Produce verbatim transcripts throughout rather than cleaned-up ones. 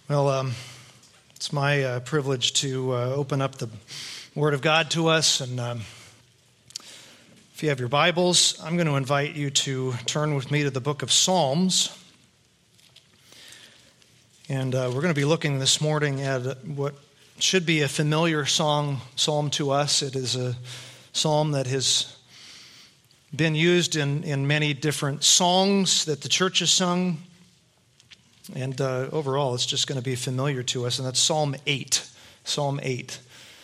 Well, um, it's my uh, privilege to uh, open up the Word of God to us. And um, if you have your Bibles, I'm going to invite you to turn with me to the book of Psalms. And uh, we're going to be looking this morning at what should be a familiar song, psalm to us. It is a psalm that has been used in, in many different songs that the church has sung. And uh, overall, it's just going to be familiar to us, and that's Psalm eight. Psalm eight.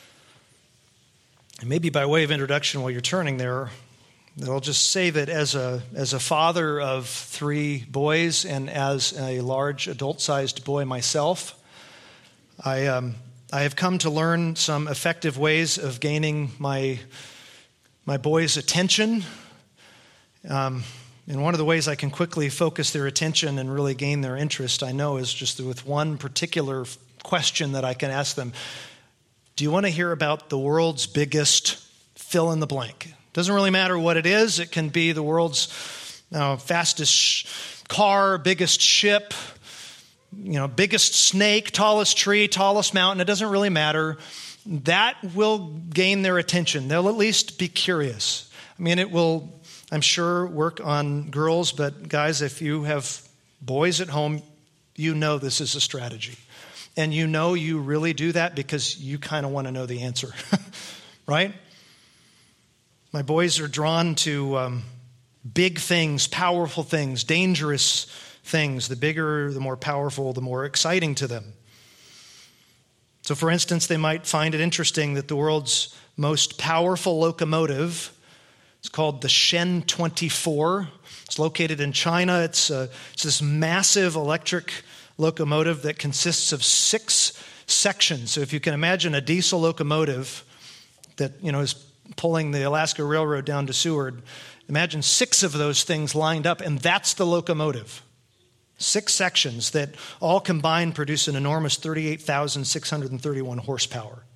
And maybe by way of introduction, while you're turning there, I'll just say that as a as a father of three boys and as a large adult-sized boy myself, I um, I have come to learn some effective ways of gaining my my boys' attention. Um, And one of the ways I can quickly focus their attention and really gain their interest, I know, is just with one particular question that I can ask them. Do you want to hear about the world's biggest fill in the blank? Doesn't really matter what it is. It can be the world's uh, fastest sh- car, biggest ship, you know, biggest snake, tallest tree, tallest mountain. It doesn't really matter. That will gain their attention. They'll at least be curious. I mean, it will, I'm sure, work on girls, but guys, if you have boys at home, you know this is a strategy. And you know you really do that because you kind of want to know the answer, right? My boys are drawn to um, big things, powerful things, dangerous things. The bigger, the more powerful, the more exciting to them. So for instance, they might find it interesting that the world's most powerful locomotive, it's called the Shen twenty-four. It's located in China. It's, a, it's this massive electric locomotive that consists of six sections. So if you can imagine a diesel locomotive that, you know, is pulling the Alaska Railroad down to Seward, imagine six of those things lined up, and that's the locomotive. Six sections that all combined produce an enormous thirty-eight thousand six hundred thirty-one horsepower.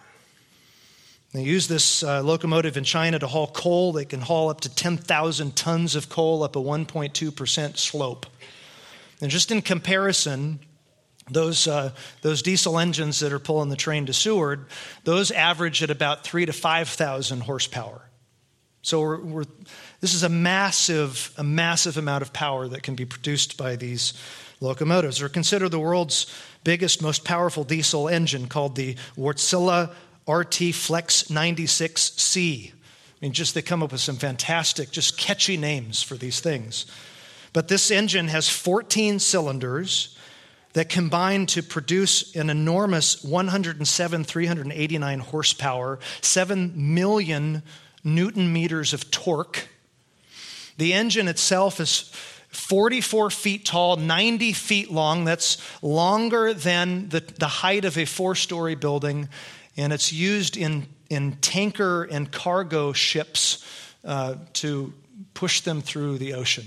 They use this uh, locomotive in China to haul coal. They can haul up to ten thousand tons of coal up a one point two percent slope. And just in comparison, those uh, those diesel engines that are pulling the train to Seward, those average at about three to five thousand horsepower. So we're, we're, this is a massive, a massive amount of power that can be produced by these locomotives. They're considered the world's biggest, most powerful diesel engine, called the Wärtsilä R T Flex ninety-six C. I mean, just they come up with some fantastic, just catchy names for these things. But this engine has fourteen cylinders that combine to produce an enormous one hundred seven thousand three hundred eighty-nine horsepower, seven million newton meters of torque. The engine itself is forty-four feet tall, ninety feet long. That's longer than the, the height of a four-story building. And it's used in, in tanker and cargo ships uh, to push them through the ocean.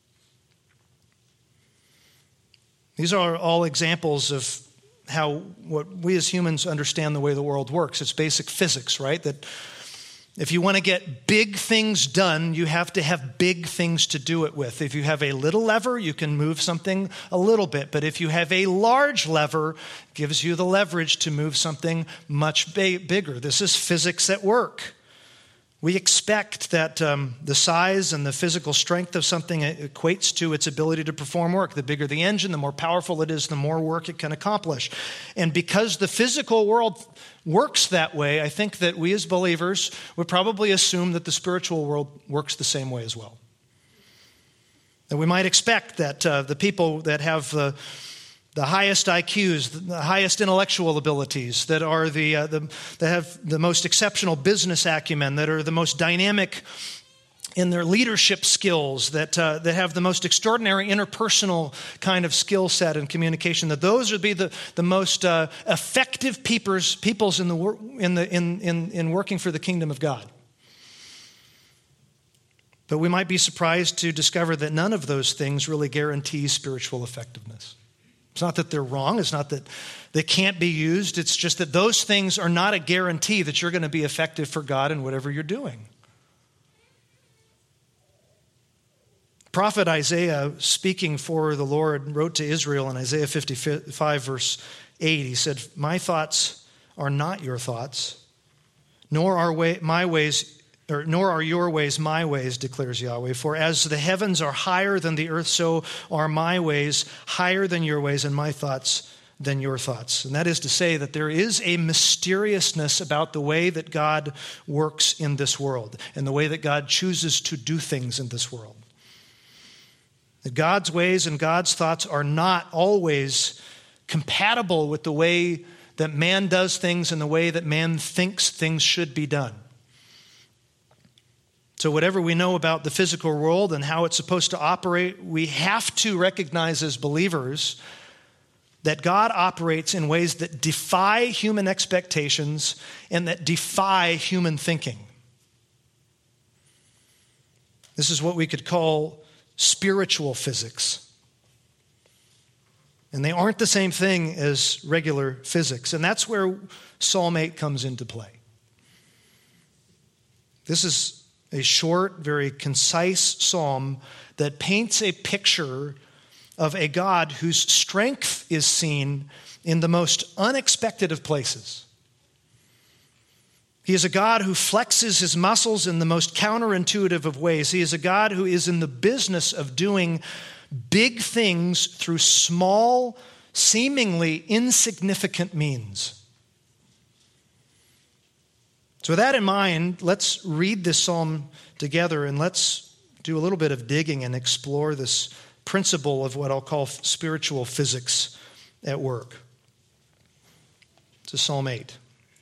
These are all examples of how what we as humans understand the way the world works. It's basic physics, right? That if you want to get big things done, you have to have big things to do it with. If you have a little lever, you can move something a little bit. But if you have a large lever, it gives you the leverage to move something much ba- bigger. This is physics at work. We expect that um, the size and the physical strength of something equates to its ability to perform work. The bigger the engine, the more powerful it is, the more work it can accomplish. And because the physical world works that way, I think that we as believers would probably assume that the spiritual world works the same way as well. That we might expect that uh, the people that have the The highest I Qs, the highest intellectual abilities, that are the, uh, the that have the most exceptional business acumen, that are the most dynamic in their leadership skills, that uh, that have the most extraordinary interpersonal kind of skill set and communication, that those would be the the most uh, effective peoples peoples in the wor- in the in, in in working for the kingdom of God. But we might be surprised to discover that none of those things really guarantee spiritual effectiveness. It's not that they're wrong. It's not that they can't be used. It's just that those things are not a guarantee that you're going to be effective for God in whatever you're doing. prophet Isaiah, speaking for the Lord, wrote to Israel in Isaiah fifty-five, verse eight. He said, "My thoughts are not your thoughts, nor are way, my ways, or nor are your ways my ways, declares Yahweh. For as the heavens are higher than the earth, so are my ways higher than your ways, and my thoughts than your thoughts." And that is to say that there is a mysteriousness about the way that God works in this world and the way that God chooses to do things in this world. That God's ways and God's thoughts are not always compatible with the way that man does things and the way that man thinks things should be done. So whatever we know about the physical world and how it's supposed to operate, we have to recognize as believers that God operates in ways that defy human expectations and that defy human thinking. This is what we could call spiritual physics. And they aren't the same thing as regular physics. And that's where Psalm eight comes into play. This is a short, very concise psalm that paints a picture of a God whose strength is seen in the most unexpected of places. He is a God who flexes his muscles in the most counterintuitive of ways. He is a God who is in the business of doing big things through small, seemingly insignificant means. So with that in mind, let's read this psalm together and let's do a little bit of digging and explore this principle of what I'll call spiritual physics at work. To Psalm eight.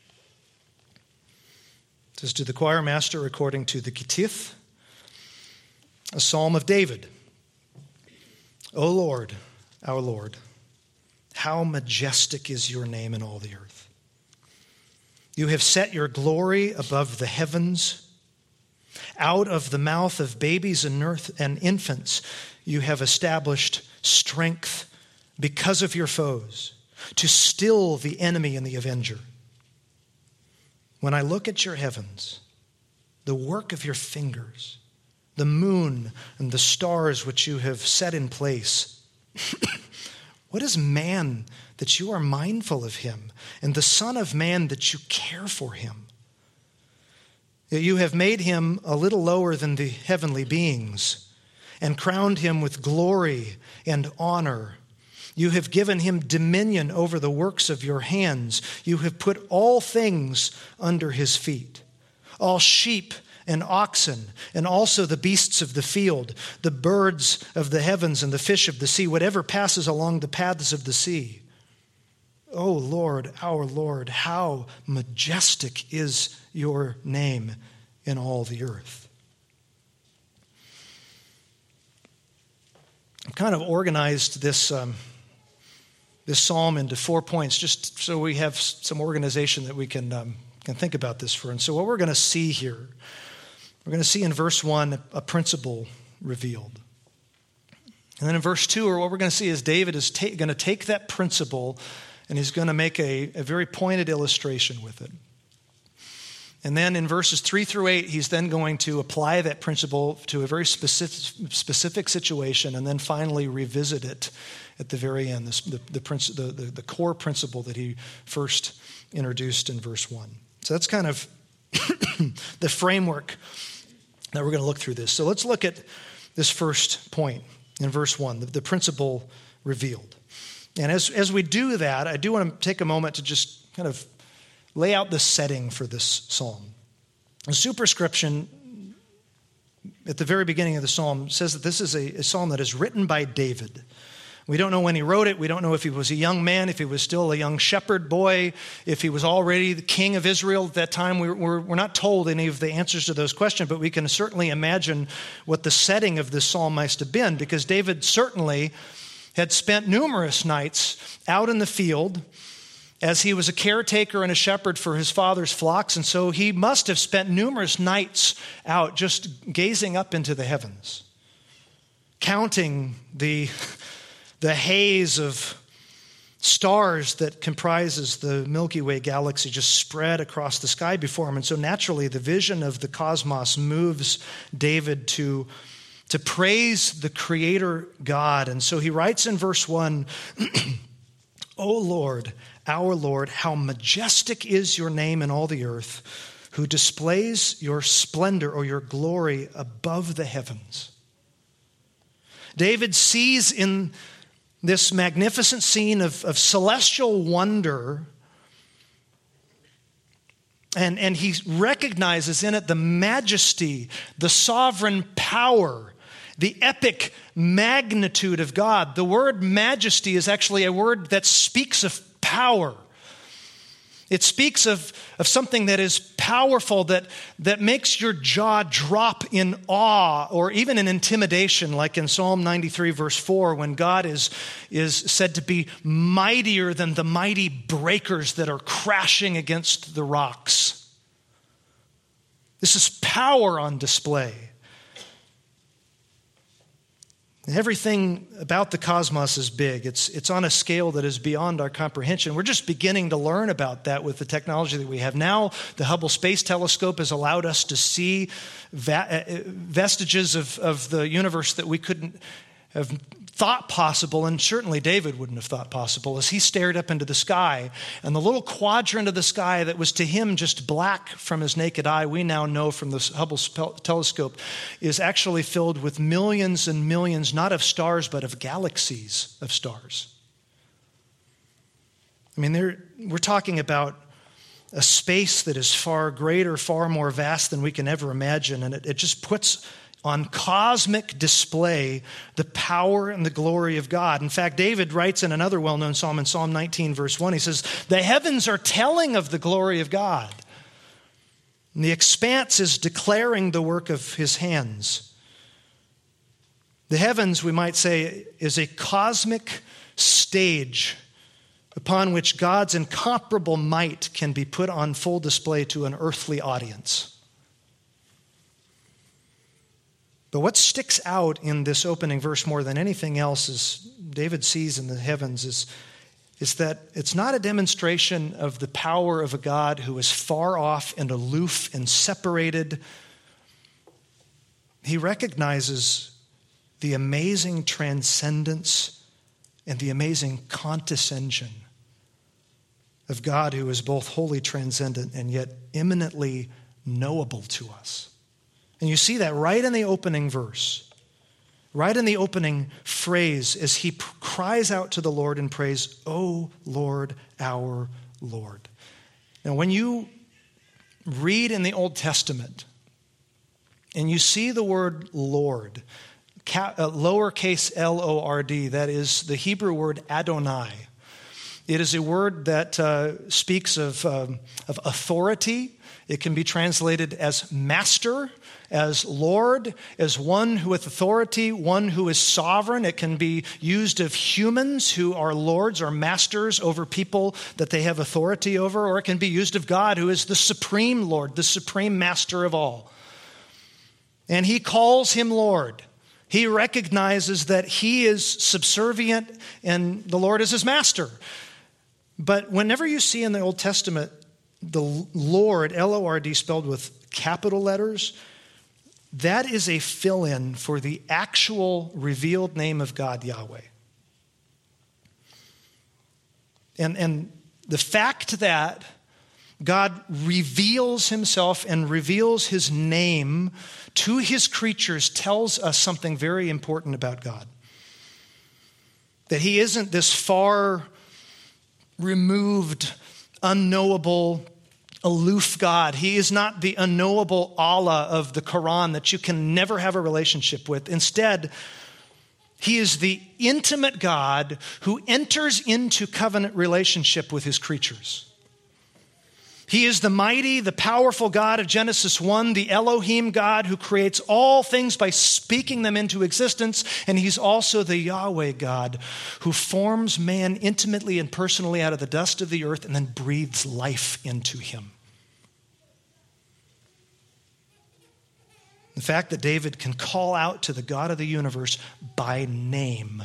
It says, "To the choir master according to the Gittith, a psalm of David. O Lord, our Lord, how majestic is your name in all the earth. You have set your glory above the heavens. Out of the mouth of babies and infants, you have established strength because of your foes, to still the enemy and the avenger. When I look at your heavens, the work of your fingers, the moon and the stars which you have set in place, what is man that you are mindful of him, and the Son of Man that you care for him? You have made him a little lower than the heavenly beings, and crowned him with glory and honor. You have given him dominion over the works of your hands. You have put all things under his feet, all sheep and oxen, and also the beasts of the field, the birds of the heavens and the fish of the sea, whatever passes along the paths of the sea. O Lord, our Lord, how majestic is your name in all the earth." I've kind of organized this um, this psalm into four points, just so we have some organization that we can um, can think about this for. And so what we're going to see here, we're going to see in verse one a principle revealed. And then in verse two, or what we're going to see is David is ta- going to take that principle and he's going to make a, a very pointed illustration with it. And then in verses three through eight, he's then going to apply that principle to a very specific, specific situation and then finally revisit it at the very end, this, the, the, the, the, the core principle that he first introduced in verse one. So that's kind of the framework that we're going to look through this. So let's look at this first point in verse one, the, the principle revealed. And as, as we do that, I do want to take a moment to just kind of lay out the setting for this psalm. The superscription at the very beginning of the psalm says that this is a, a psalm that is written by David. We don't know when he wrote it. We don't know if he was a young man, if he was still a young shepherd boy, if he was already the king of Israel at that time. We're, we're, we're not told any of the answers to those questions, but we can certainly imagine what the setting of this psalm must have been, because David certainly had spent numerous nights out in the field as he was a caretaker and a shepherd for his father's flocks, and so he must have spent numerous nights out just gazing up into the heavens, counting the, the haze of stars that comprises the Milky Way galaxy just spread across the sky before him. And so naturally, the vision of the cosmos moves David to, to praise the Creator God. And so he writes in verse one, O Lord, our Lord, how majestic is your name in all the earth, who displays your splendor or your glory above the heavens. David sees in this magnificent scene of, of celestial wonder, and, and he recognizes in it the majesty, the sovereign power, the epic magnitude of God. The word majesty is actually a word that speaks of power. It speaks of, of something that is powerful, that, that makes your jaw drop in awe or even in intimidation, like in Psalm ninety-three, verse four, when God is, is said to be mightier than the mighty breakers that are crashing against the rocks. This is power on display. Everything about the cosmos is big. It's, it's on a scale that is beyond our comprehension. We're just beginning to learn about that with the technology that we have now. The Hubble Space Telescope has allowed us to see va- vestiges of, of the universe that we couldn't have thought possible, and certainly David wouldn't have thought possible, as he stared up into the sky. And the little quadrant of the sky that was to him just black from his naked eye, we now know from the Hubble telescope, is actually filled with millions and millions, not of stars, but of galaxies of stars. I mean, we're talking about a space that is far greater, far more vast than we can ever imagine, and it, it just puts on cosmic display the power and the glory of God. In fact, David writes in another well-known psalm, in Psalm nineteen, verse one, he says, the heavens are telling of the glory of God, and the expanse is declaring the work of his hands. The heavens, we might say, is a cosmic stage upon which God's incomparable might can be put on full display to an earthly audience. But what sticks out in this opening verse more than anything else is David sees in the heavens is, is that it's not a demonstration of the power of a God who is far off and aloof and separated. He recognizes the amazing transcendence and the amazing condescension of God, who is both wholly transcendent and yet eminently knowable to us. And you see that right in the opening verse, right in the opening phrase, as he p- cries out to the Lord in praise, O Lord, our Lord. Now, when you read in the Old Testament and you see the word Lord, cap, uh, lowercase L O R D, that is the Hebrew word Adonai. It is a word that uh, speaks of, um, of authority. It can be translated as master, as Lord, as one who with authority, one who is sovereign. It can be used of humans who are lords or masters over people that they have authority over, or it can be used of God, who is the supreme Lord, the supreme master of all. And he calls him Lord. He recognizes that he is subservient and the Lord is his master. But whenever you see in the Old Testament the Lord, L O R D, spelled with capital letters, that is a fill-in for the actual revealed name of God, Yahweh. And, and the fact that God reveals himself and reveals his name to his creatures tells us something very important about God. That he isn't this far removed, unknowable, aloof God. He is not the unknowable Allah of the Quran that you can never have a relationship with. Instead, he is the intimate God who enters into covenant relationship with his creatures. He is the mighty, the powerful God of Genesis one, the Elohim God who creates all things by speaking them into existence. And he's also the Yahweh God who forms man intimately and personally out of the dust of the earth and then breathes life into him. The fact that David can call out to the God of the universe by name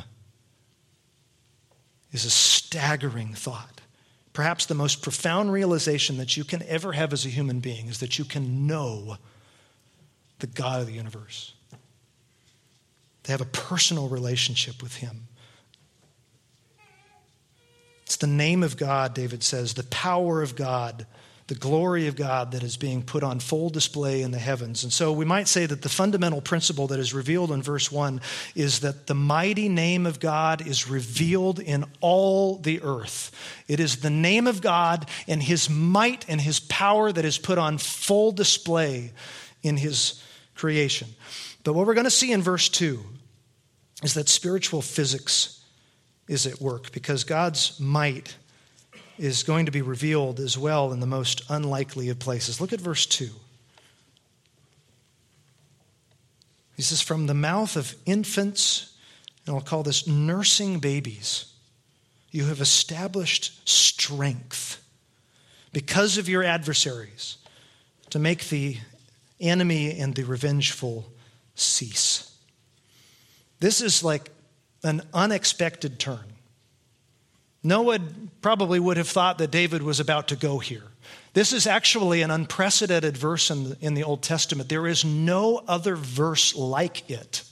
is a staggering thought. Perhaps the most profound realization that you can ever have as a human being is that you can know the God of the universe. They have a personal relationship with him. It's the name of God, David says, the power of God, the glory of God that is being put on full display in the heavens. And so we might say that the fundamental principle that is revealed in verse one is that the mighty name of God is revealed in all the earth. It is the name of God and his might and his power that is put on full display in his creation. But what we're going to see in verse two is that spiritual physics is at work, because God's might is going to be revealed as well in the most unlikely of places. Look at verse two. He says, from the mouth of infants, and I'll call this nursing babies, you have established strength because of your adversaries to make the enemy and the revengeful cease. This is like an unexpected turn. No one probably would have thought that David was about to go here. This is actually an unprecedented verse in the, in the Old Testament. There is no other verse like it.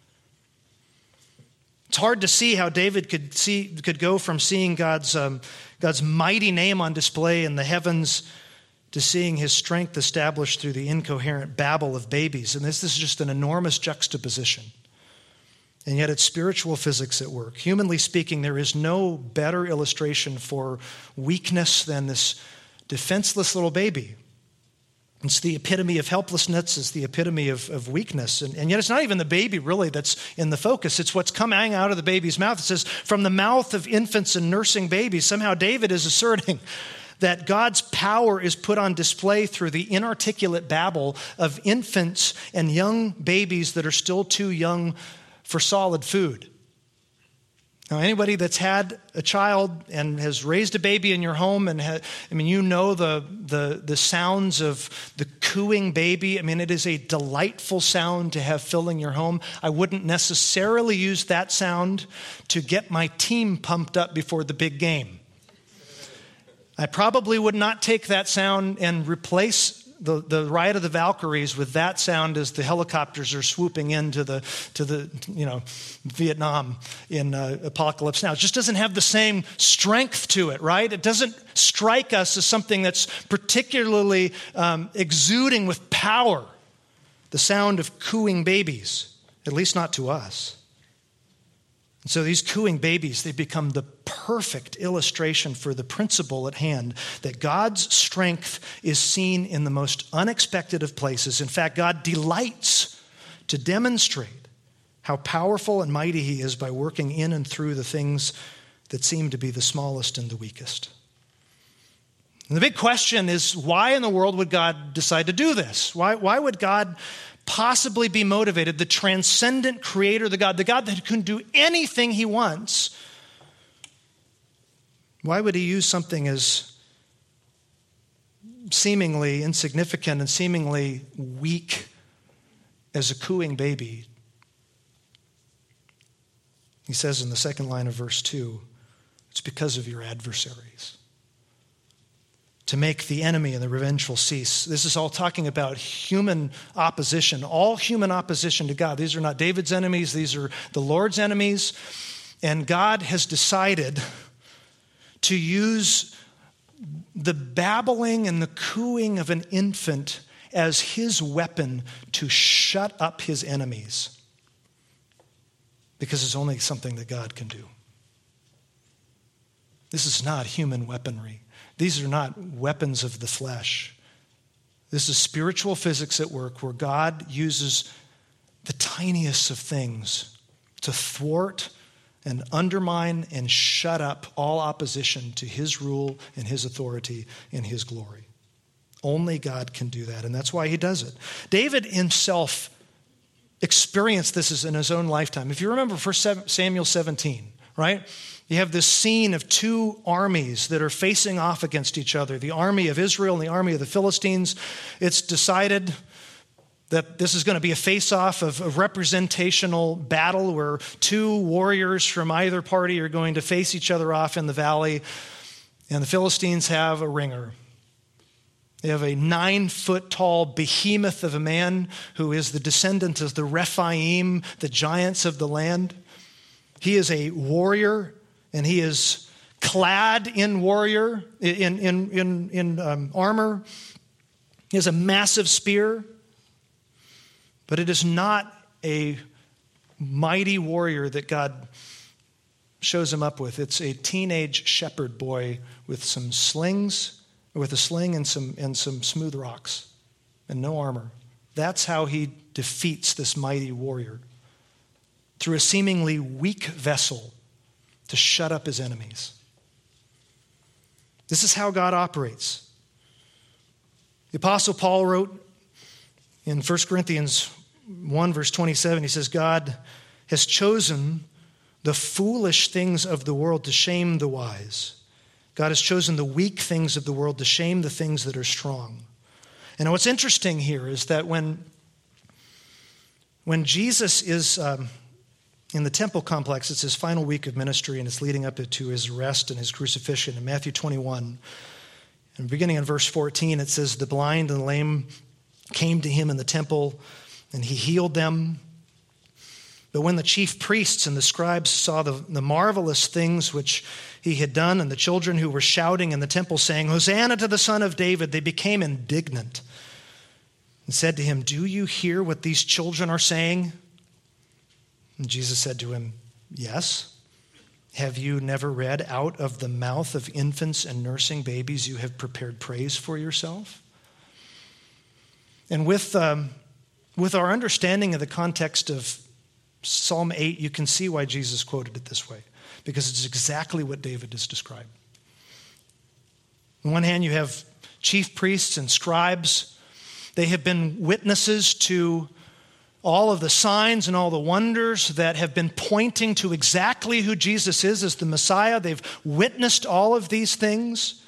It's hard to see how David could see could go from seeing God's um, God's mighty name on display in the heavens to seeing his strength established through the incoherent babble of babies. And this, this is just an enormous juxtaposition. And yet it's spiritual physics at work. Humanly speaking, there is no better illustration for weakness than this defenseless little baby. It's the epitome of helplessness. It's the epitome of, of weakness. And, and yet it's not even the baby really that's in the focus. It's what's coming out of the baby's mouth. It says, from the mouth of infants and nursing babies. Somehow David is asserting that God's power is put on display through the inarticulate babble of infants and young babies that are still too young for solid food. Now, anybody that's had a child and has raised a baby in your home, and ha- I mean, you know the, the the sounds of the cooing baby. I mean, it is a delightful sound to have filling your home. I wouldn't necessarily use that sound to get my team pumped up before the big game. I probably would not take that sound and replace the, the Ride of the Valkyries with that sound as the helicopters are swooping into the to the you know Vietnam in uh, Apocalypse Now. It just doesn't have the same strength to it, right? It doesn't strike us as something that's particularly um, exuding with power. The sound of cooing babies, at least not to us. And so these cooing babies, they become the perfect illustration for the principle at hand that God's strength is seen in the most unexpected of places. In fact, God delights to demonstrate how powerful and mighty he is by working in and through the things that seem to be the smallest and the weakest. And the big question is, why in the world would God decide to do this? Why, why would God possibly be motivated, the transcendent creator, the God, the God that can do anything he wants? Why would he use something as seemingly insignificant and seemingly weak as a cooing baby? He says in the second line of verse two, it's because of your adversaries, to make the enemy and the revengeful cease. This is all talking about human opposition, all human opposition to God. These are not David's enemies. These are the Lord's enemies. And God has decided to use the babbling and the cooing of an infant as his weapon to shut up his enemies, because it's only something that God can do. This is not human weaponry. These are not weapons of the flesh. This is spiritual physics at work, where God uses the tiniest of things to thwart and undermine and shut up all opposition to his rule and his authority and his glory. Only God can do that, and that's why he does it. David himself experienced this in his own lifetime. If you remember First Samuel seventeen, right? You have this scene of two armies that are facing off against each other, the army of Israel and the army of the Philistines. It's decided that this is going to be a face-off of a representational battle where two warriors from either party are going to face each other off in the valley, and the Philistines have a ringer. They have a nine-foot-tall behemoth of a man who is the descendant of the Rephaim, the giants of the land. He is a warrior, and he is clad in warrior, in, in, in, in um, armor. He has a massive spear, but it is not a mighty warrior that God shows him up with. It's a teenage shepherd boy with some slings, with a sling and some and some smooth rocks and no armor. That's how he defeats this mighty warrior, through a seemingly weak vessel to shut up his enemies. This is how God operates. The Apostle Paul wrote in First Corinthians one, verse twenty-seven, he says, God has chosen the foolish things of the world to shame the wise. God has chosen the weak things of the world to shame the things that are strong. And what's interesting here is that when, when Jesus is um, in the temple complex, it's his final week of ministry, and it's leading up to his arrest and his crucifixion. In Matthew twenty-one, and beginning in verse fourteen, it says, the blind and the lame came to him in the temple, and he healed them. But when the chief priests and the scribes saw the, the marvelous things which he had done, and the children who were shouting in the temple saying, Hosanna to the Son of David, they became indignant and said to him, do you hear what these children are saying? And Jesus said to him, yes. Have you never read, out of the mouth of infants and nursing babies you have prepared praise for yourself? And with, um, with our understanding of the context of Psalm eight, you can see why Jesus quoted it this way, because it's exactly what David has described. On one hand, you have chief priests and scribes. They have been witnesses to all of the signs and all the wonders that have been pointing to exactly who Jesus is as the Messiah. They've witnessed all of these things.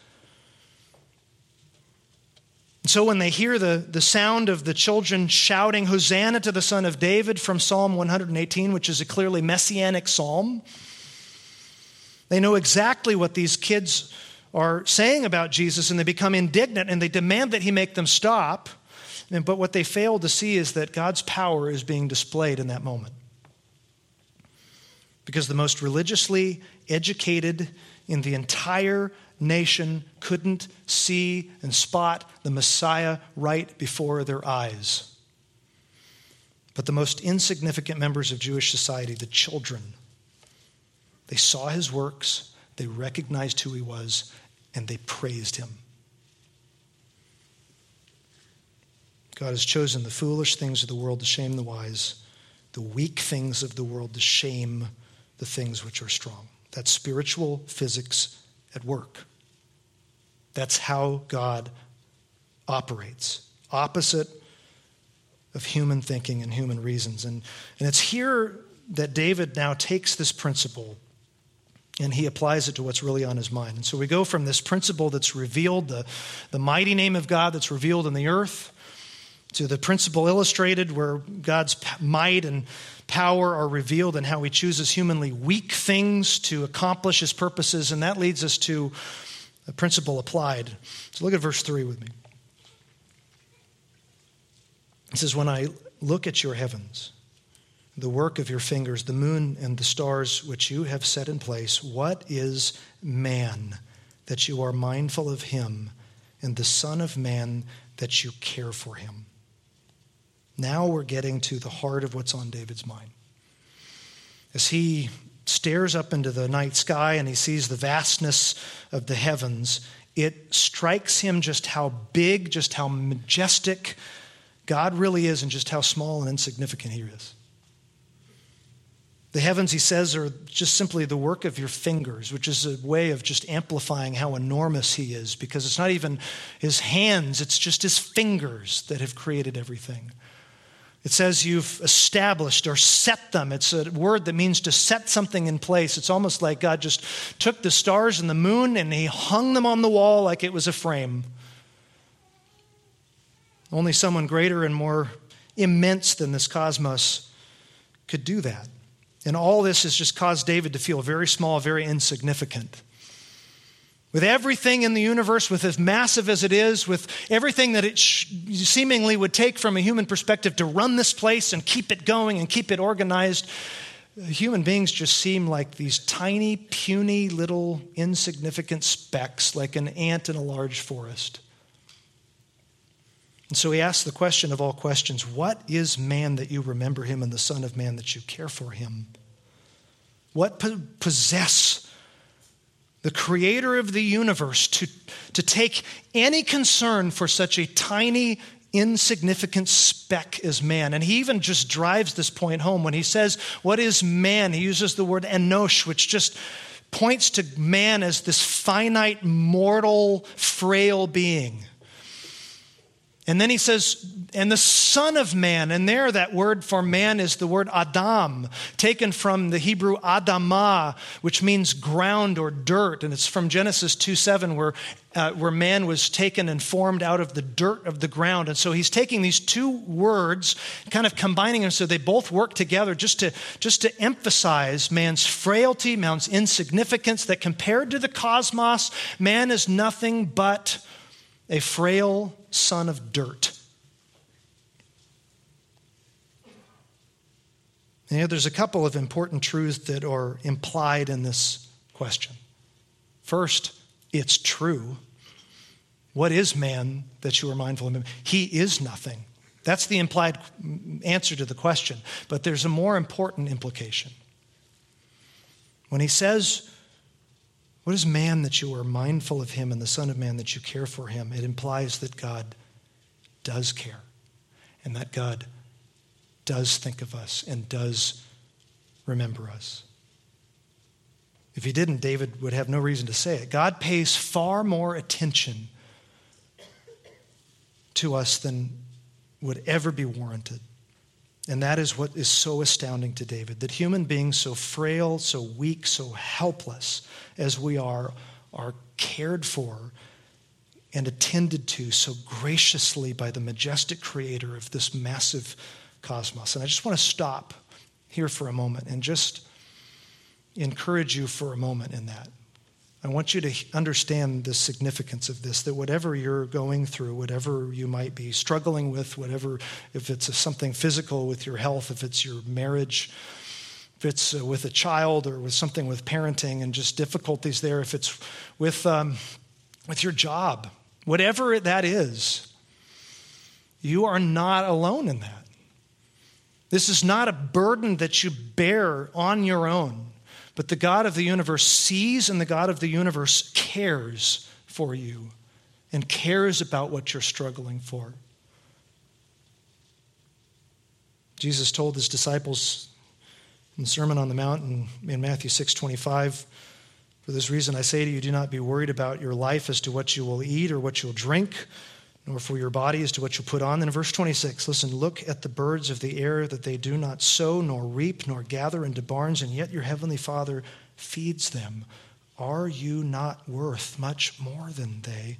So when they hear the, the sound of the children shouting, Hosanna to the Son of David from Psalm one eighteen, which is a clearly messianic psalm, they know exactly what these kids are saying about Jesus, and they become indignant, and they demand that he make them stop. But what they fail to see is that God's power is being displayed in that moment. Because the most religiously educated in the entire nation couldn't see and spot the Messiah right before their eyes. But the most insignificant members of Jewish society, the children, they saw his works, they recognized who he was, and they praised him. God has chosen the foolish things of the world to shame the wise, the weak things of the world to shame the things which are strong. That's spiritual physics at work. That's how God operates, opposite of human thinking and human reasons. And, and it's here that David now takes this principle and he applies it to what's really on his mind. And so we go from this principle that's revealed, the, the mighty name of God that's revealed in the earth, to the principle illustrated where God's might and power are revealed and how he chooses humanly weak things to accomplish his purposes. And that leads us to a principle applied. So look at verse three with me. It says, when I look at your heavens, the work of your fingers, the moon and the stars which you have set in place, what is man that you are mindful of him, and the Son of Man that you care for him? Now we're getting to the heart of what's on David's mind. As he stares up into the night sky and he sees the vastness of the heavens, it strikes him just how big, just how majestic God really is, and just how small and insignificant he is. The heavens, he says, are just simply the work of your fingers, which is a way of just amplifying how enormous he is, because it's not even his hands, it's just his fingers that have created everything. It says you've established or set them. It's a word that means to set something in place. It's almost like God just took the stars and the moon and he hung them on the wall like it was a frame. Only someone greater and more immense than this cosmos could do that. And all this has just caused David to feel very small, very insignificant. With everything in the universe, with as massive as it is, with everything that it sh- seemingly would take from a human perspective to run this place and keep it going and keep it organized, human beings just seem like these tiny, puny, little, insignificant specks, like an ant in a large forest. And so he asks the question of all questions, what is man that you remember him, and the Son of Man that you care for him? What po- possess the creator of the universe to, to take any concern for such a tiny, insignificant speck as man? And he even just drives this point home when he says, what is man? He uses the word enosh, which just points to man as this finite, mortal, frail being. And then he says, and the Son of Man, and there that word for man is the word Adam, taken from the Hebrew Adamah, which means ground or dirt. And it's from Genesis two seven, where, uh, where man was taken and formed out of the dirt of the ground. And so he's taking these two words, kind of combining them so they both work together, just to, just to emphasize man's frailty, man's insignificance, that compared to the cosmos, man is nothing but a frail son of dirt. And, you know, there's a couple of important truths that are implied in this question. First, it's true. What is man that you are mindful of him? He is nothing. That's the implied answer to the question. But there's a more important implication. When he says, what is man that you are mindful of him, and the Son of Man that you care for him? It implies that God does care, and that God does think of us and does remember us. If he didn't, David would have no reason to say it. God pays far more attention to us than would ever be warranted. And that is what is so astounding to David, that human beings so frail, so weak, so helpless as we are, are cared for and attended to so graciously by the majestic creator of this massive cosmos. And I just want to stop here for a moment and just encourage you for a moment in that. I want you to understand the significance of this, that whatever you're going through, whatever you might be struggling with, whatever, if it's something physical with your health, if it's your marriage, if it's with a child or with something with parenting and just difficulties there, if it's with, um, with your job, whatever that is, you are not alone in that. This is not a burden that you bear on your own. But the God of the universe sees, and the God of the universe cares for you and cares about what you're struggling for. Jesus told his disciples in the Sermon on the Mount in, in Matthew six twenty-five, for this reason I say to you, do not be worried about your life as to what you will eat or what you'll drink, nor for your body as to what you put on. Then in verse twenty-six, listen, look at the birds of the air, that they do not sow, nor reap, nor gather into barns, and yet your heavenly Father feeds them. Are you not worth much more than they?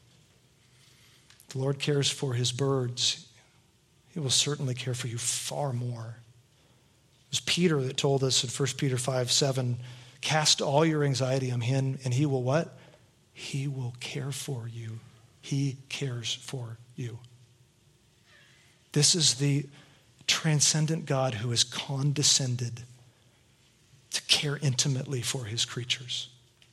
The Lord cares for his birds. He will certainly care for you far more. It was Peter that told us in First Peter five seven, cast all your anxiety on him, and he will what? He will care for you. He cares for you. This is the transcendent God who has condescended to care intimately for his creatures.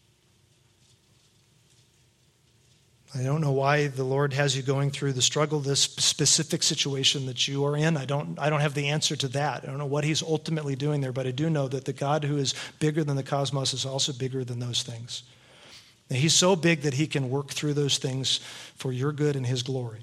I don't know why the Lord has you going through the struggle, this specific situation that you are in. I don't, I don't have the answer to that. I don't know what he's ultimately doing there, but I do know that the God who is bigger than the cosmos is also bigger than those things. And he's so big that he can work through those things for your good and his glory.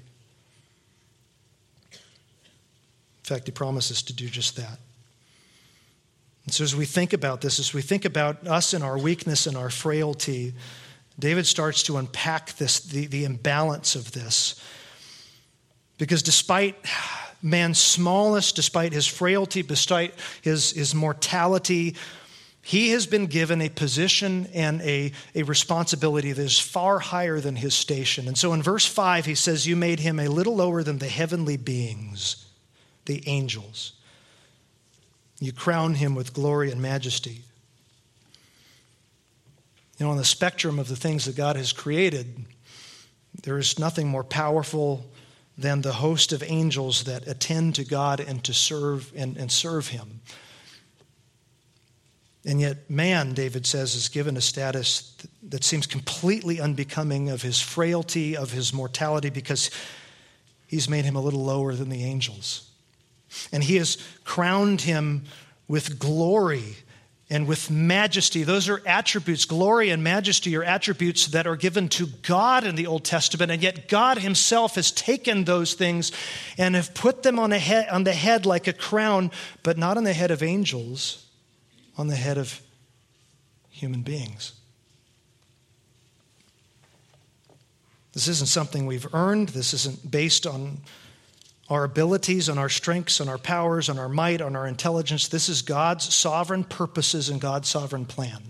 In fact, he promises to do just that. And so as we think about this, as we think about us and our weakness and our frailty, David starts to unpack this, the, the imbalance of this. Because despite man's smallness, despite his frailty, despite his, his mortality, he has been given a position and a, a responsibility that is far higher than his station. And so in verse five, he says, you made him a little lower than the heavenly beings, the angels. You crown him with glory and majesty. You know, on the spectrum of the things that God has created, there is nothing more powerful than the host of angels that attend to God and to serve and, and serve him. And yet man, David says, is given a status that seems completely unbecoming of his frailty, of his mortality, because he's made him a little lower than the angels. And he has crowned him with glory and with majesty. Those are attributes. Glory and majesty are attributes that are given to God in the Old Testament, and yet God himself has taken those things and have put them on, a head, on the head like a crown, but not on the head of angels, on the head of human beings. This isn't something we've earned. This isn't based on our abilities, on our strengths, on our powers, on our might, on our intelligence. This is God's sovereign purposes and God's sovereign plan.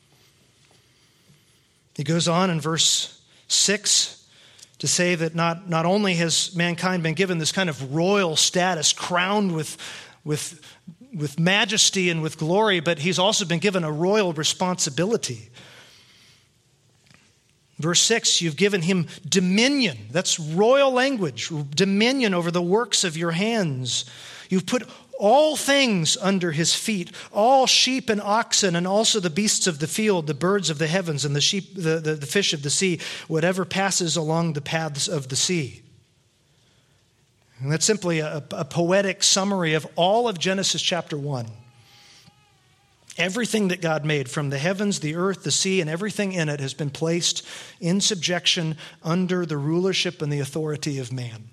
He goes on in verse six to say that not, not only has mankind been given this kind of royal status, crowned with, with, with majesty and with glory, but he's also been given a royal responsibility. Verse six, you've given him dominion. That's royal language. Dominion over the works of your hands. You've put all things under his feet, all sheep and oxen, and also the beasts of the field, the birds of the heavens, and the sheep, the, the, the fish of the sea, whatever passes along the paths of the sea. And that's simply a, a poetic summary of all of Genesis chapter one. Everything that God made, from the heavens, the earth, the sea, and everything in it, has been placed in subjection under the rulership and the authority of man.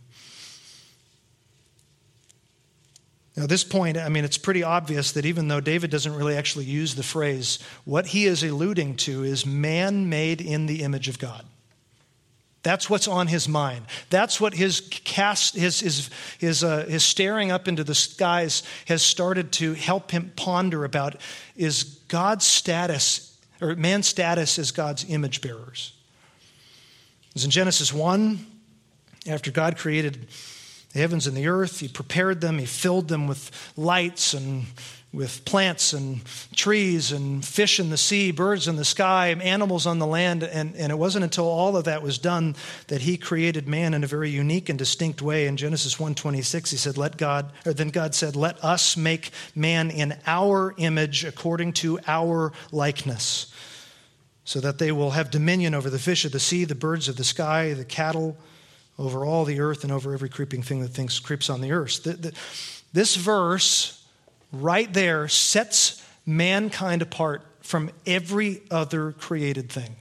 Now, at this point, I mean, it's pretty obvious that even though David doesn't really actually use the phrase, what he is alluding to is man made in the image of God. That's what's on his mind. That's what his cast, his his his, uh, his staring up into the skies has started to help him ponder about, is God's status, or man's status as God's image bearers. As in Genesis one, after God created the heavens and the earth, he prepared them, he filled them with lights and with plants and trees and fish in the sea, birds in the sky, animals on the land. And, and it wasn't until all of that was done that he created man in a very unique and distinct way. In Genesis one twenty-six, he said, "Let God," or then God said, "Let us make man in our image according to our likeness, so that they will have dominion over the fish of the sea, the birds of the sky, the cattle, over all the earth, and over every creeping thing that thinks creeps on the earth." The, the, this verse right there sets mankind apart from every other created thing.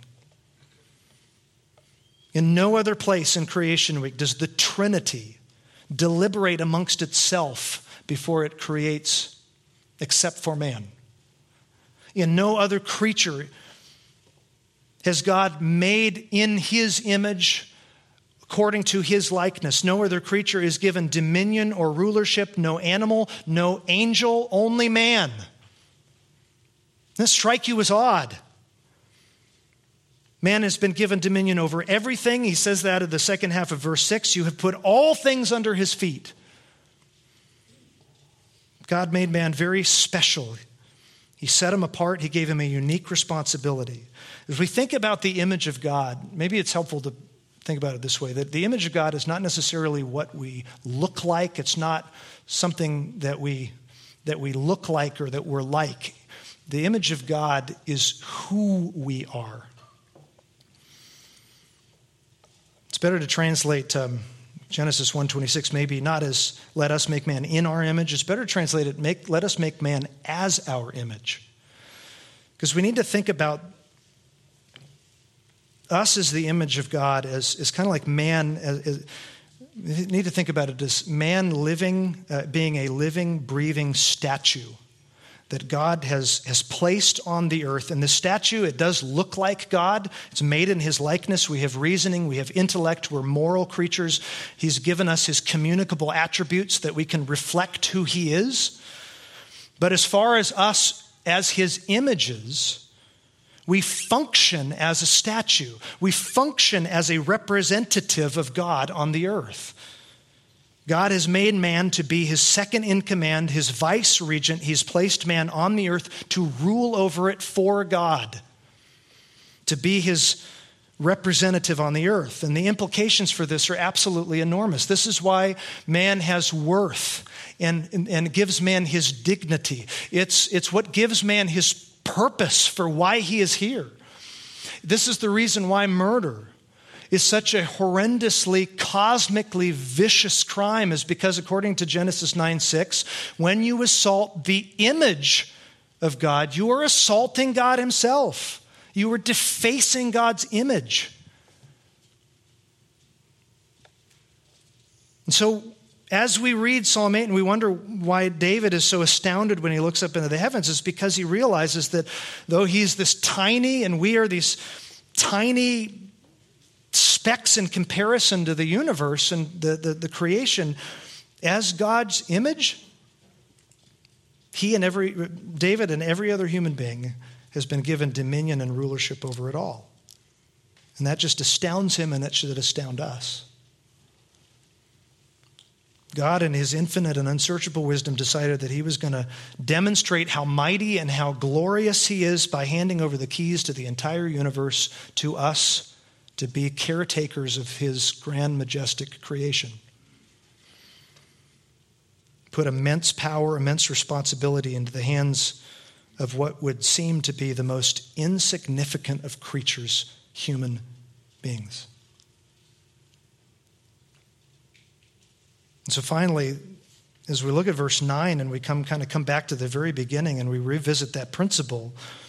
In no other place in Creation Week does the Trinity deliberate amongst itself before it creates, except for man. In no other creature has God made in his image according to his likeness. No other creature is given dominion or rulership, no animal, no angel, only man. Doesn't that strike you as odd? Man has been given dominion over everything. He says that in the second half of verse six. You have put all things under his feet. God made man very special. He set him apart. He gave him a unique responsibility. As we think about the image of God, maybe it's helpful to think about it this way, that the image of God is not necessarily what we look like. It's not something that we that we look like or that we're like. The image of God is who we are. It's better to translate um, Genesis one twenty-six maybe not as "let us make man in our image." It's better to translate it, make, "let us make man as our image." Because we need to think about us as the image of God as is kind of like man. As, as, you need to think about it as man living, uh, being a living, breathing statue that God has, has placed on the earth. And the statue, it does look like God. It's made in his likeness. We have reasoning. We have intellect. We're moral creatures. He's given us his communicable attributes that we can reflect who he is. But as far as us as his images, we function as a statue. We function as a representative of God on the earth. God has made man to be his second in command, his vice regent. He's placed man on the earth to rule over it for God. to be his representative on the earth. And the implications for this are absolutely enormous. This is why man has worth and, and, and gives man his dignity. It's, it's what gives man his purpose for why he is here. This is the reason why murder is such a horrendously, cosmically vicious crime, is because according to Genesis nine six, when you assault the image of God, you are assaulting God himself. You are defacing God's image. And so as we read Psalm eight and we wonder why David is so astounded when he looks up into the heavens, it's because he realizes that though he's this tiny and we are these tiny specks in comparison to the universe and the, the, the creation, as God's image, he and every, David and every other human being has been given dominion and rulership over it all. And that just astounds him, and that should astound us. God, in his infinite and unsearchable wisdom, decided that he was going to demonstrate how mighty and how glorious he is by handing over the keys to the entire universe to us to be caretakers of his grand, majestic creation. Put immense power, immense responsibility into the hands of what would seem to be the most insignificant of creatures, human beings. And so finally, as we look at verse nine and we come kind of come back to the very beginning and we revisit that principle,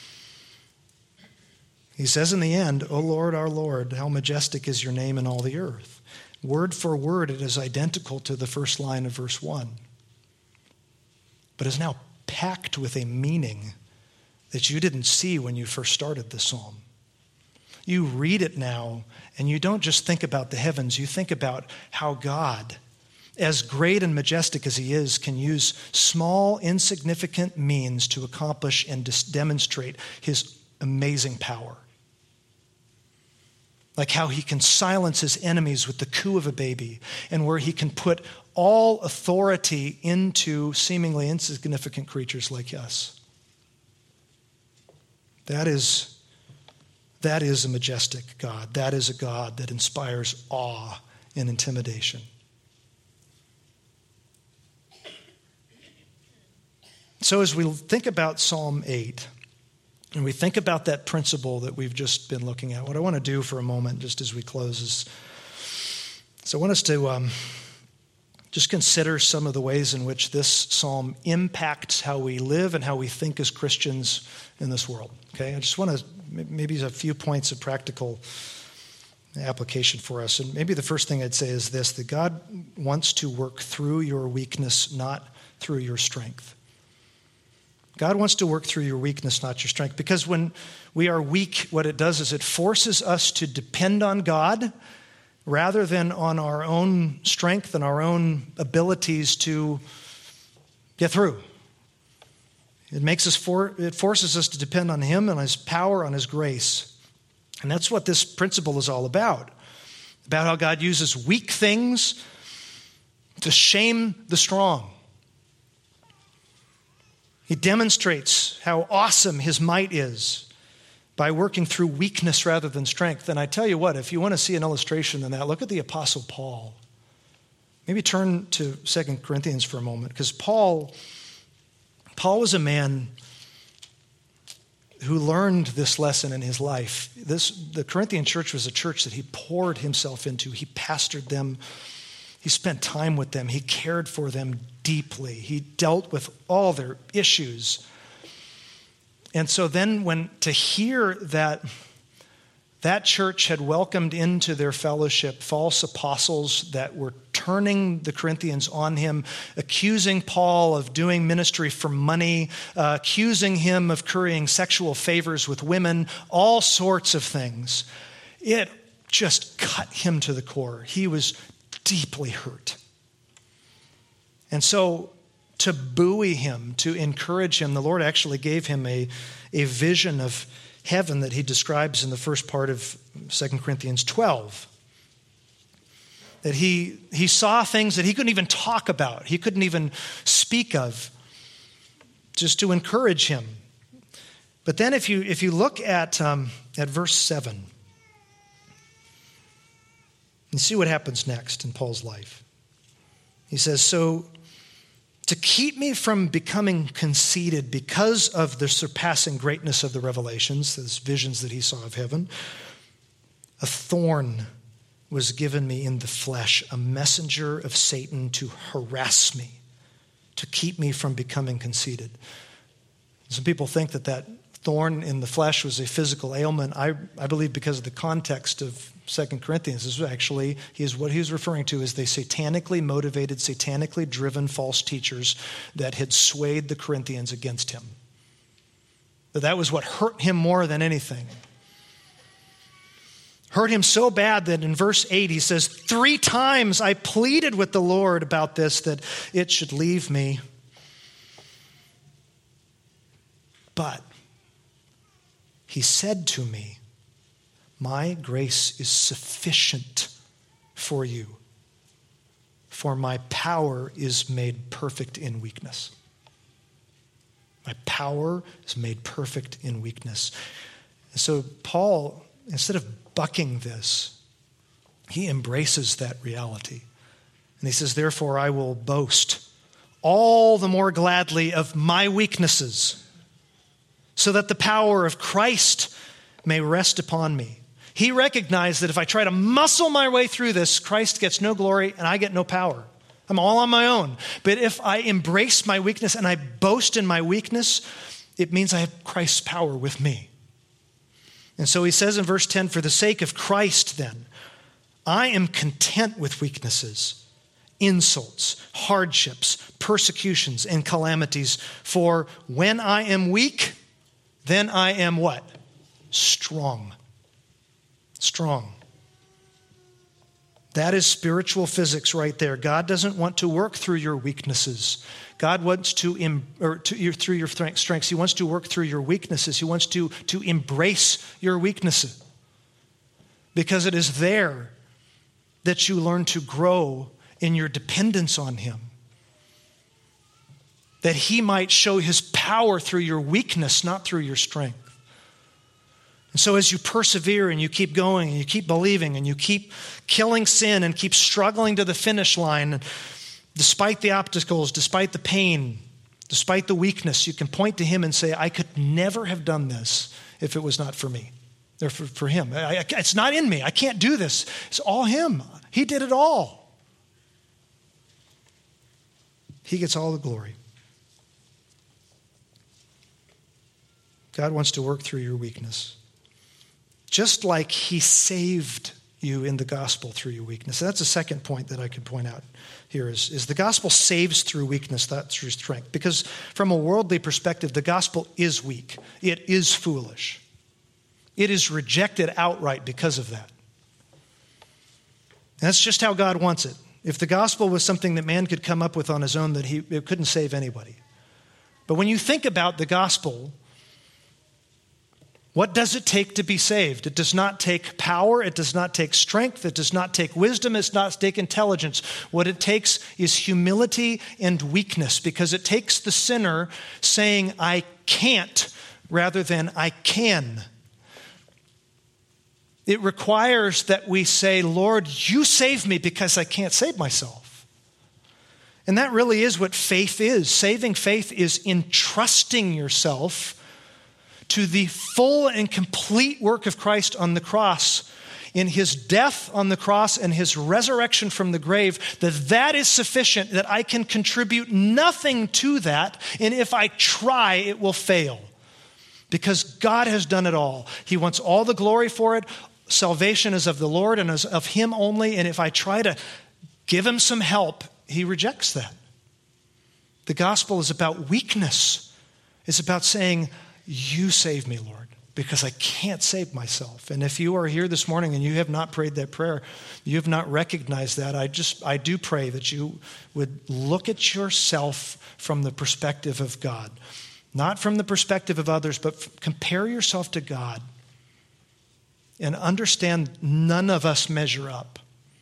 he says in the end, O Lord, our Lord, how majestic is your name in all the earth. Word for word, it is identical to the first line of verse one, but is now packed with a meaning that you didn't see when you first started the psalm. You read it now, and you don't just think about the heavens, you think about how God, as great and majestic as he is, can use small, insignificant means to accomplish and dis- demonstrate his amazing power. Like how he can silence his enemies with the coo of a baby, and where he can put all authority into seemingly insignificant creatures like us. That is, that is a majestic God. That is a God that inspires awe and intimidation. So as we think about Psalm eight, and we think about that principle that we've just been looking at, what I want to do for a moment, just as we close, is so I want us to um, just consider some of the ways in which this psalm impacts how we live and how we think as Christians in this world. Okay, I just want to maybe a few points of practical application for us. And maybe the first thing I'd say is this: that God wants to work through your weakness, not through your strength. God wants to work through your weakness, not your strength. Because when we are weak, what it does is it forces us to depend on God rather than on our own strength and our own abilities to get through. It makes us for, it forces us to depend on him and his power, on his grace. And that's what this principle is all about. About how God uses weak things to shame the strong. He demonstrates how awesome his might is by working through weakness rather than strength. And I tell you what, if you want to see an illustration in that, look at the Apostle Paul. Maybe turn to Second Corinthians for a moment, because Paul, Paul was a man who learned this lesson in his life. This, the Corinthian church was a church that he poured himself into. He pastored them. He spent time with them. He cared for them deeply. He dealt with all their issues. And so then when to hear that that church had welcomed into their fellowship false apostles that were turning the Corinthians on him, accusing Paul of doing ministry for money, uh, accusing him of currying sexual favors with women, all sorts of things, it just cut him to the core. He was deeply hurt. And so to buoy him, to encourage him, the Lord actually gave him a, a vision of heaven that he describes in the first part of Second Corinthians twelve. That he, he saw things that he couldn't even talk about, he couldn't even speak of, just to encourage him. But then if you if you look at um, at verse seven, and see what happens next in Paul's life. He says, so to keep me from becoming conceited because of the surpassing greatness of the revelations, those visions that he saw of heaven, a thorn was given me in the flesh, a messenger of Satan to harass me, to keep me from becoming conceited. Some people think that that thorn in the flesh was a physical ailment. I, I believe because of the context of Second Corinthians, this was actually, he is what he was referring to as the satanically motivated, satanically driven false teachers that had swayed the Corinthians against him. But that was what hurt him more than anything. Hurt him so bad that in verse eight he says, three times I pleaded with the Lord about this, that it should leave me. But he said to me, my grace is sufficient for you, for my power is made perfect in weakness. My power is made perfect in weakness. And so Paul, instead of bucking this, he embraces that reality. And he says, therefore I will boast all the more gladly of my weaknesses, so that the power of Christ may rest upon me. He recognized that if I try to muscle my way through this, Christ gets no glory and I get no power. I'm all on my own. But if I embrace my weakness and I boast in my weakness, it means I have Christ's power with me. And so he says in verse ten, for the sake of Christ then, I am content with weaknesses, insults, hardships, persecutions, and calamities. For when I am weak, then I am what? Strong. Strong. That is spiritual physics right there. God doesn't want to work through your weaknesses. God wants to, em, or to your, through your strengths. He wants to work through your weaknesses. He wants to, to embrace your weaknesses. Because it is there that you learn to grow in your dependence on him. That he might show his power through your weakness, not through your strength. And so as you persevere and you keep going and you keep believing and you keep killing sin and keep struggling to the finish line, despite the obstacles, despite the pain, despite the weakness, you can point to him and say, I could never have done this if it was not for me, or for, for him. I, I, it's not in me. I can't do this. It's all him. He did it all. He gets all the glory. God wants to work through your weakness. Just like he saved you in the gospel through your weakness. That's the second point that I could point out here is, is the gospel saves through weakness, not through strength. Because from a worldly perspective, the gospel is weak. It is foolish. It is rejected outright because of that. And that's just how God wants it. If the gospel was something that man could come up with on his own, that he it couldn't save anybody. But when you think about the gospel, what does it take to be saved? It does not take power. It does not take strength. It does not take wisdom. It does not take intelligence. What it takes is humility and weakness, because it takes the sinner saying, I can't, rather than I can. It requires that we say, Lord, you save me because I can't save myself. And that really is what faith is. Saving faith is entrusting yourself to the full and complete work of Christ on the cross, in his death on the cross and his resurrection from the grave, that that is sufficient, that I can contribute nothing to that, and if I try, it will fail. Because God has done it all. He wants all the glory for it. Salvation is of the Lord and is of him only, and if I try to give him some help, he rejects that. The gospel is about weakness. It's about saying, you save me, Lord, because I can't save myself. And if you are here this morning and you have not prayed that prayer, you have not recognized that, I just, I do pray that you would look at yourself from the perspective of God. Not from the perspective of others, but f- compare yourself to God and understand none of us measure up.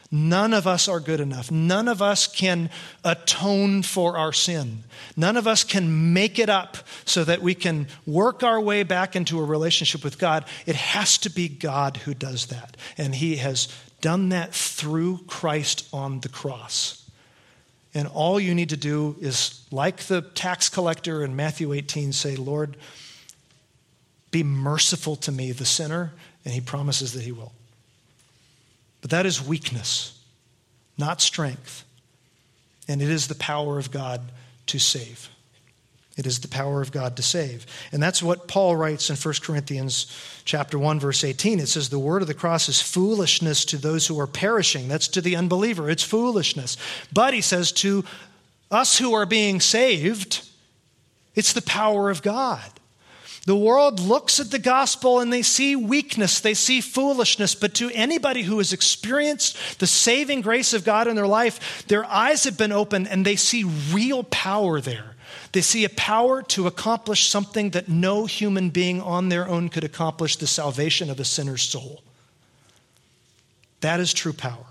None of us are good enough. None of us can atone for our sin. None of us can make it up so that we can work our way back into a relationship with God. It has to be God who does that. And he has done that through Christ on the cross. And all you need to do is, like the tax collector in Matthew eighteen, say, Lord, be merciful to me, the sinner. And he promises that he will. But that is weakness, not strength. And it is the power of God to save. It is the power of God to save. And that's what Paul writes in First Corinthians chapter one, verse eighteen. It says, the word of the cross is foolishness to those who are perishing. That's to the unbeliever. It's foolishness. But he says, to us who are being saved, it's the power of God. The world looks at the gospel and they see weakness, they see foolishness, but to anybody who has experienced the saving grace of God in their life, their eyes have been opened and they see real power there. They see a power to accomplish something that no human being on their own could accomplish, the salvation of a sinner's soul. That is true power.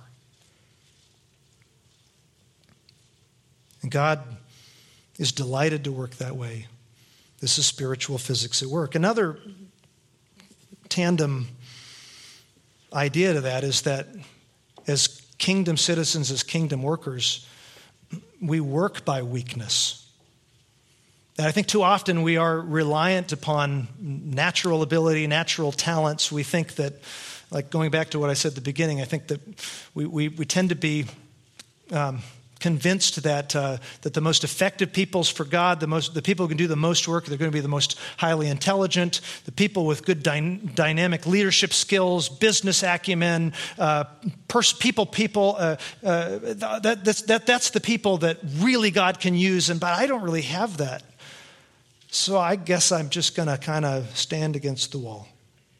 And God is delighted to work that way. This is spiritual physics at work. Another tandem idea to that is that as kingdom citizens, as kingdom workers, we work by weakness. And I think too often we are reliant upon natural ability, natural talents. We think that, like going back to what I said at the beginning, I think that we, we, we tend to be um, convinced that uh, that the most effective peoples for God, the most the people who can do the most work, they're going to be the most highly intelligent, the people with good dy- dynamic leadership skills, business acumen, uh, pers- people, people. Uh, uh, that, that's, that that's the people that really God can use. And but I don't really have that, so I guess I'm just going to kind of stand against the wall.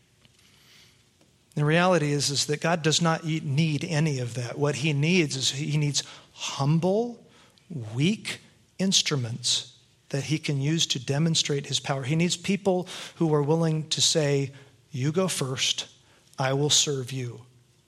The reality is, is that God does not need any of that. What he needs is he needs humble, weak instruments that he can use to demonstrate his power. He needs people who are willing to say, you go first, I will serve you.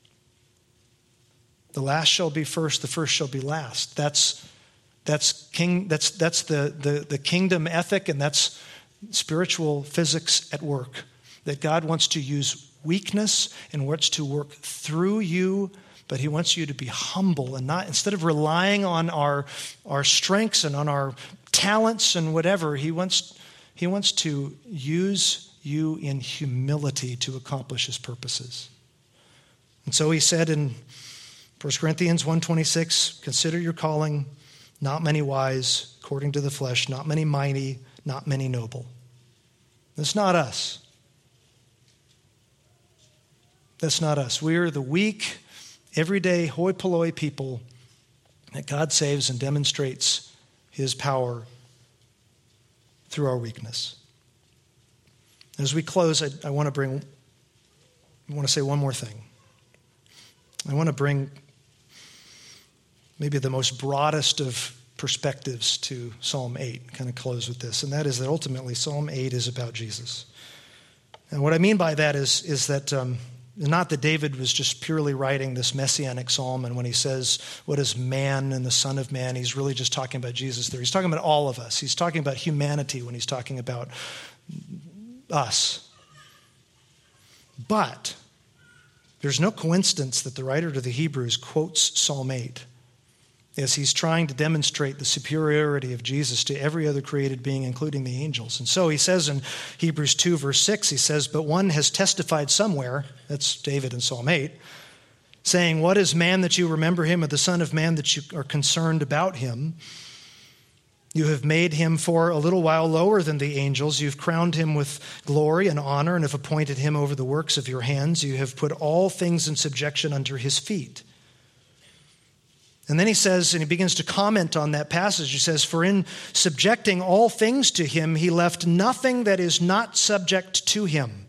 The last shall be first, the first shall be last. That's that's king that's that's the, the, the kingdom ethic, and that's spiritual physics at work. That God wants to use weakness and wants to work through you, but he wants you to be humble and not, instead of relying on our, our strengths and on our talents and whatever, he wants, he wants to use you in humility to accomplish his purposes. And so he said in First Corinthians one twenty-six, consider your calling, not many wise, according to the flesh, not many mighty, not many noble. That's not us. That's not us. We are the weak, everyday, hoi polloi people that God saves and demonstrates his power through our weakness. As we close, I, I want to bring, I want to say one more thing. I want to bring maybe the most broadest of perspectives to Psalm eight, kind of close with this, and that is that ultimately Psalm eight is about Jesus. And what I mean by that is, is that um, not that David was just purely writing this messianic psalm, and when he says, what is man and the Son of Man, he's really just talking about Jesus there. He's talking about all of us. He's talking about humanity when he's talking about us. But there's no coincidence that the writer to the Hebrews quotes Psalm eight as he's trying to demonstrate the superiority of Jesus to every other created being, including the angels. And so he says in Hebrews two, verse six, he says, but one has testified somewhere, that's David in Psalm eight, saying, what is man that you remember him, or the Son of Man that you are concerned about him? You have made him for a little while lower than the angels. You've crowned him with glory and honor and have appointed him over the works of your hands. You have put all things in subjection under his feet. And then he says, and he begins to comment on that passage. He says, for in subjecting all things to him, he left nothing that is not subject to him.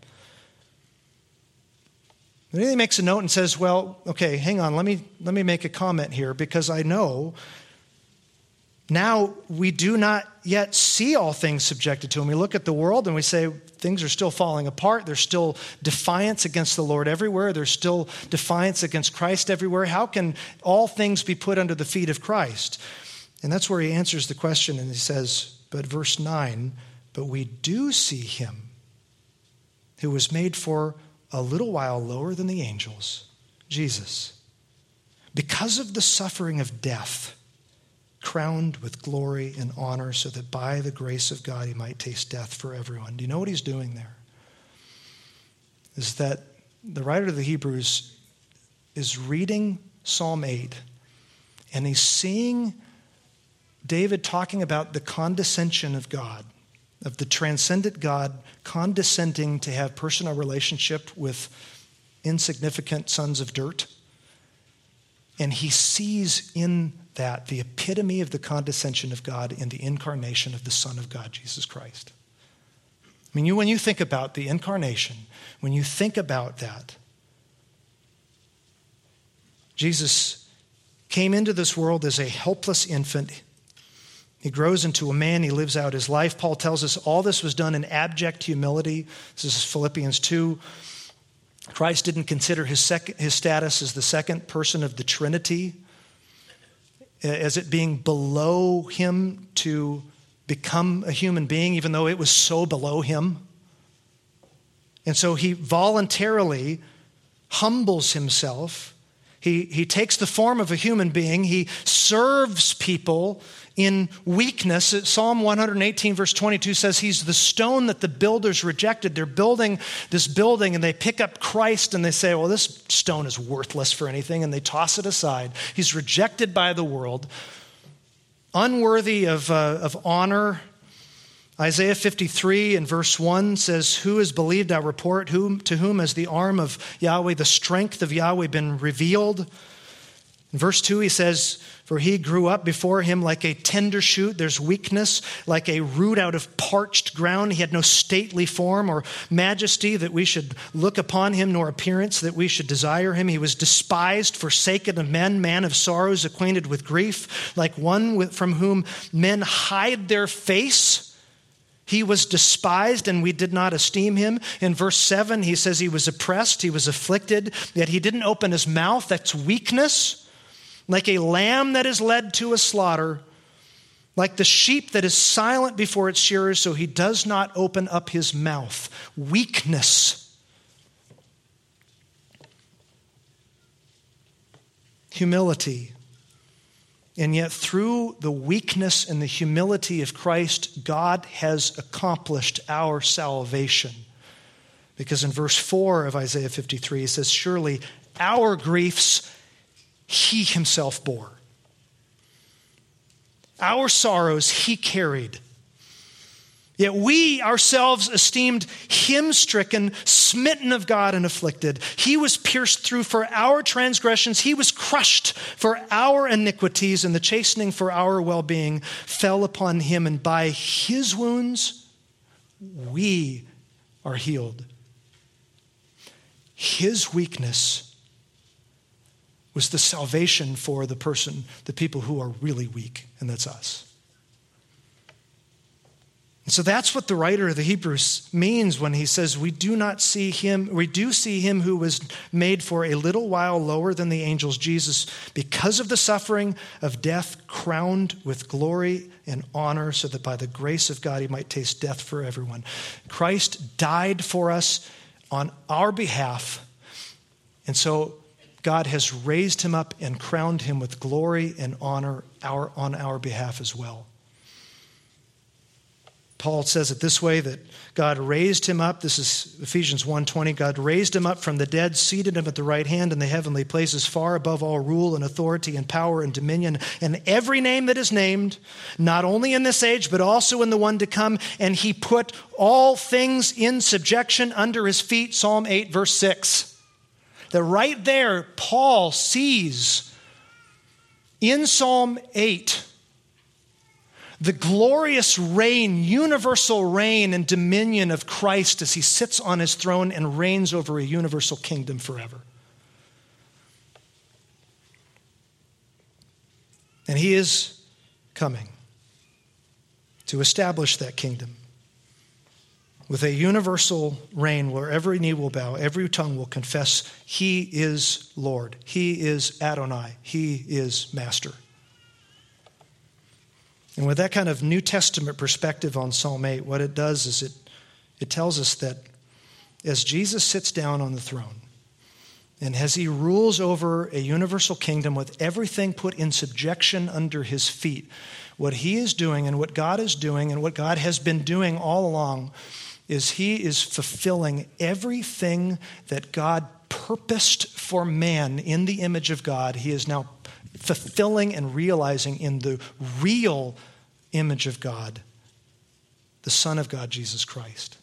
And then he makes a note and says, well, okay, hang on, let me, let me make a comment here, because I know Now we do not yet see all things subjected to him. We look at the world and we say things are still falling apart. There's still defiance against the Lord everywhere. There's still defiance against Christ everywhere. How can all things be put under the feet of Christ? And that's where he answers the question, and he says, but verse nine, but we do see him who was made for a little while lower than the angels, Jesus, because of the suffering of death, crowned with glory and honor, so that by the grace of God he might taste death for everyone. Do you know what he's doing there? Is that the writer of the Hebrews is reading Psalm eight, and he's seeing David talking about the condescension of God, of the transcendent God condescending to have personal relationship with insignificant sons of dirt. And he sees in that the epitome of the condescension of God in the incarnation of the Son of God, Jesus Christ. I mean, you, when you think about the incarnation, when you think about that, Jesus came into this world as a helpless infant. He grows into a man. He lives out his life. Paul tells us all this was done in abject humility. This is Philippians two. Christ didn't consider his, sec- his status as the second person of the Trinity, as it being below him to become a human being, even though it was so below him. And so he voluntarily humbles himself. He, he takes the form of a human being. He serves people in weakness. Psalm one eighteen verse twenty-two says he's the stone that the builders rejected. They're building this building and they pick up Christ and they say, well, this stone is worthless for anything, and they toss it aside. He's rejected by the world, unworthy of, uh, of honor. Isaiah fifty-three in verse one says, who has believed our report? Whom, to whom has the arm of Yahweh, the strength of Yahweh been revealed? In verse two he says, for he grew up before him like a tender shoot. There's weakness, like a root out of parched ground. He had no stately form or majesty that we should look upon him, nor appearance that we should desire him. He was despised, forsaken of men, man of sorrows, acquainted with grief, like one with, from whom men hide their face. He was despised and we did not esteem him. In verse seven, he says he was oppressed, he was afflicted, yet he didn't open his mouth. That's weakness. Like a lamb that is led to a slaughter, like the sheep that is silent before its shearers, so he does not open up his mouth. Weakness. Humility. And yet through the weakness and the humility of Christ, God has accomplished our salvation. Because in verse four of Isaiah fifty-three, it says, surely our griefs he himself bore. Our sorrows he carried. Yet we ourselves esteemed him stricken, smitten of God, and afflicted. He was pierced through for our transgressions. He was crushed for our iniquities, and the chastening for our well-being fell upon him. And by his wounds, we are healed. His weakness was the salvation for the person, the people who are really weak, and that's us. And so that's what the writer of the Hebrews means when he says we do not see him, we do see him who was made for a little while lower than the angels, Jesus, because of the suffering of death, crowned with glory and honor, so that by the grace of God he might taste death for everyone. Christ died for us on our behalf, and so God has raised him up and crowned him with glory and honor our, on our behalf as well. Paul says it this way, that God raised him up. This is Ephesians one twenty. God raised him up from the dead, seated him at the right hand in the heavenly places, far above all rule and authority and power and dominion, and every name that is named, not only in this age, but also in the one to come. And he put all things in subjection under his feet. Psalm eight, verse six. That right there, Paul sees in Psalm eight the glorious reign, universal reign and dominion of Christ as he sits on his throne and reigns over a universal kingdom forever. And he is coming to establish that kingdom with a universal reign where every knee will bow, every tongue will confess he is Lord. He is Adonai. He is Master. And with that kind of New Testament perspective on Psalm eight, what it does is it, it tells us that as Jesus sits down on the throne, and as he rules over a universal kingdom with everything put in subjection under his feet, what he is doing and what God is doing and what God has been doing all along is he is fulfilling everything that God purposed for man in the image of God. He is now fulfilling and realizing in the real image of God, the Son of God, Jesus Christ.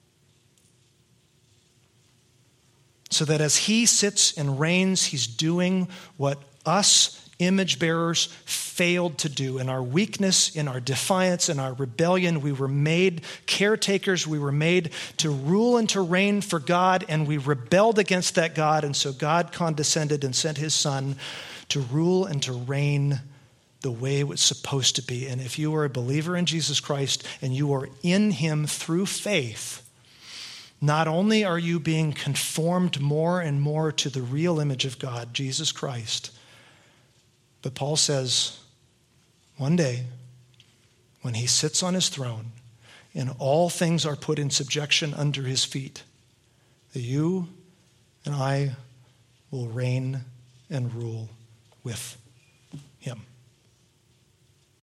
So that as he sits and reigns, he's doing what us image bearers failed to do. In our weakness, in our defiance, in our rebellion, we were made caretakers. We were made to rule and to reign for God, and we rebelled against that God. And so God condescended and sent his Son to rule and to reign the way it was supposed to be. And if you are a believer in Jesus Christ and you are in him through faith, not only are you being conformed more and more to the real image of God, Jesus Christ, but Paul says, one day, when he sits on his throne and all things are put in subjection under his feet, that you and I will reign and rule with him.